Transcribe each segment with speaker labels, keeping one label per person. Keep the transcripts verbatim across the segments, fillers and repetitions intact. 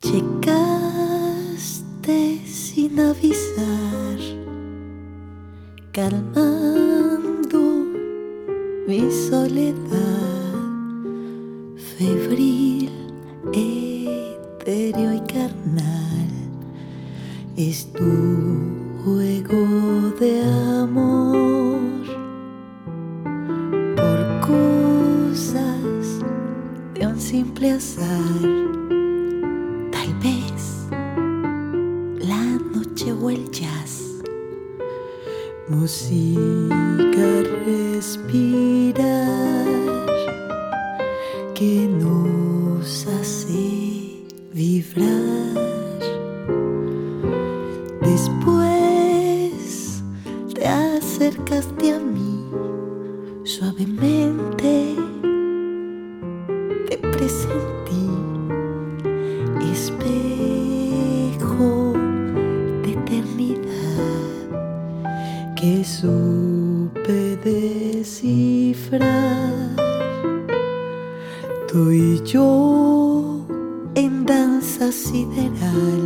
Speaker 1: Llegaste sin avisar, calmando mi soledad, febril, etéreo y carnal. Es tu juego de amor por cosas de un simple azar. Tal vez la noche o el jazz, música respirar que nos hace vibrar. Después te acercaste a mí suavemente, te presentí, espejo de eternidad que supe descifrar. Tú y yo en danza sideral,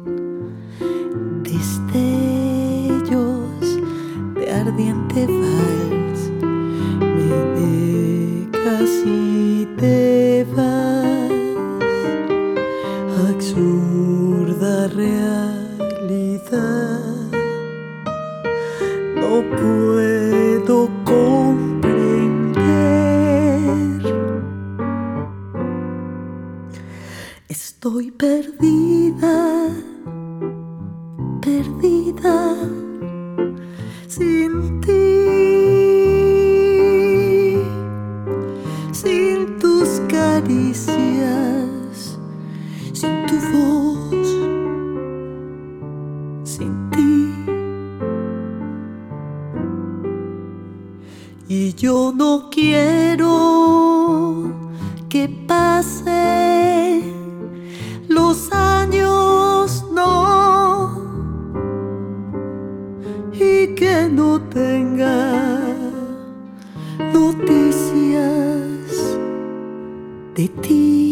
Speaker 1: destellos de ardiente vals, me dejas y te vas, absurda realidad. No puedo comprender, estoy perdida, perdida sin ti, sin tus caricias, sin tu voz, sin ti. Y yo no quiero que pasen los años, no, y que no tenga noticias de ti.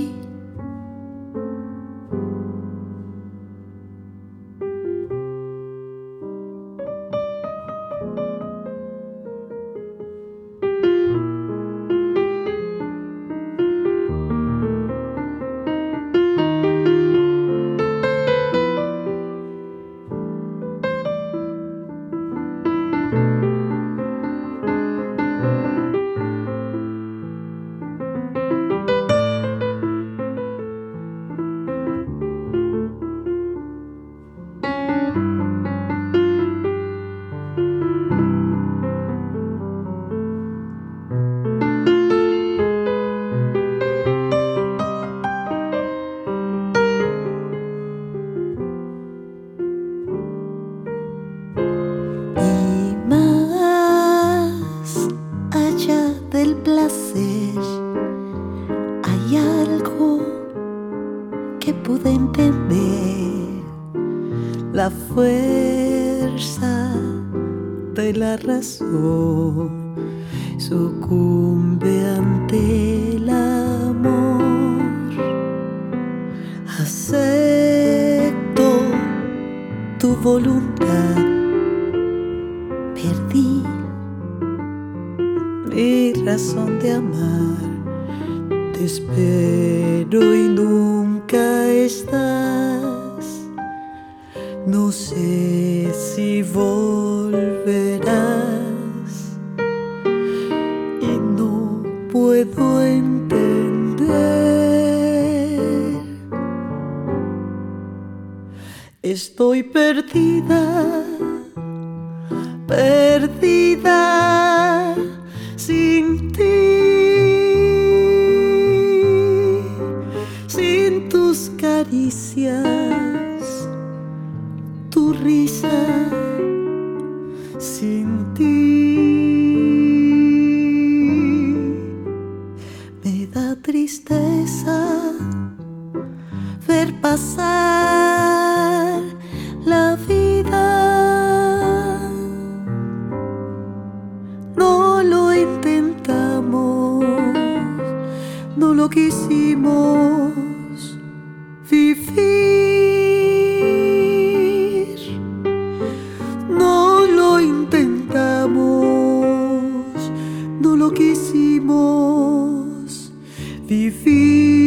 Speaker 1: Del placer hay algo que pude entender, la fuerza de la razón sucumbe ante el amor. Acepto tu voluntad, perdí mi razón de amar, te espero y nunca estás. No sé si volverás y no puedo entender. Estoy perdida, perdida sin ti, sin tus caricias, tu risa, sin ti. Me da tristeza ver pasar la vida. No lo intentamos, no lo quisimos vivir. vivir. No lo intentamos, no lo quisimos vivir.